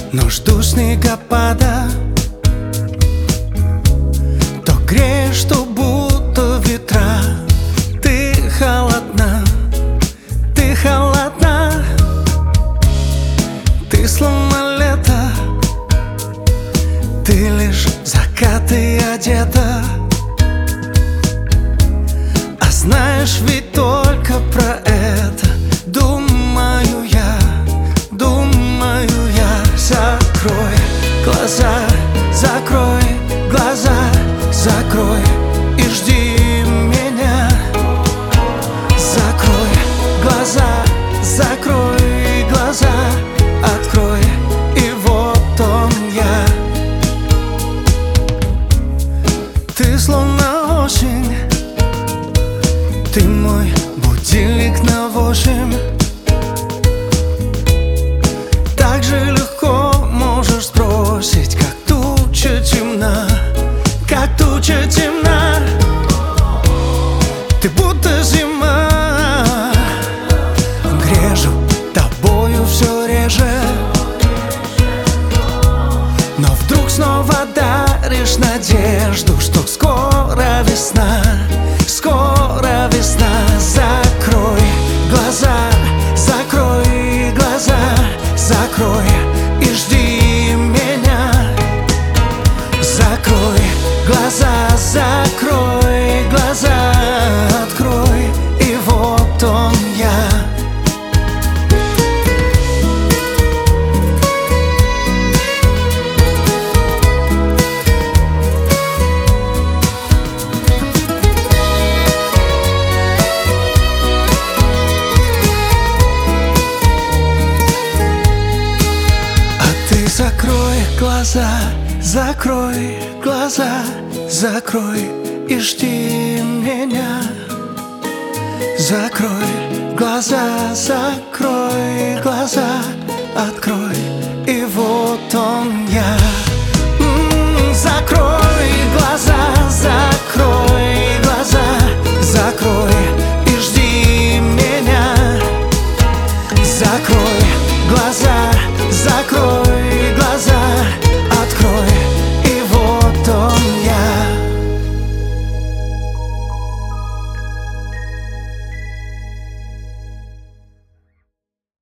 но жду снегопада. То греешь, то будто ветра. Ты холодна, ты холодна. Ты словно лето, ты лишь закаты одета. А знаешь ведь только про это. Думаю я. Закрой глаза, закрой глаза, закрой и жди меня. Закрой глаза, закрой глаза, открой, и вот он я. Ты словно осень, ты мой будильник на 8. Так же легко можешь сбросить, как туча темна, как туча темна. Ты будто зима, грежу тобою все реже. Но вдруг снова даришь надежду, что скоро весна, скоро весна. Закрой глаза, закрой глаза, закрой и жди меня. Закрой глаза, закрой глаза, открой, и вот он я. Закрой глаза, закрой глаза, закрой и жди меня. Закрой глаза, закрой глаза, открой, и вот он я. Закрой глаза, закрой глаза, закрой и жди меня. Закрой глаза.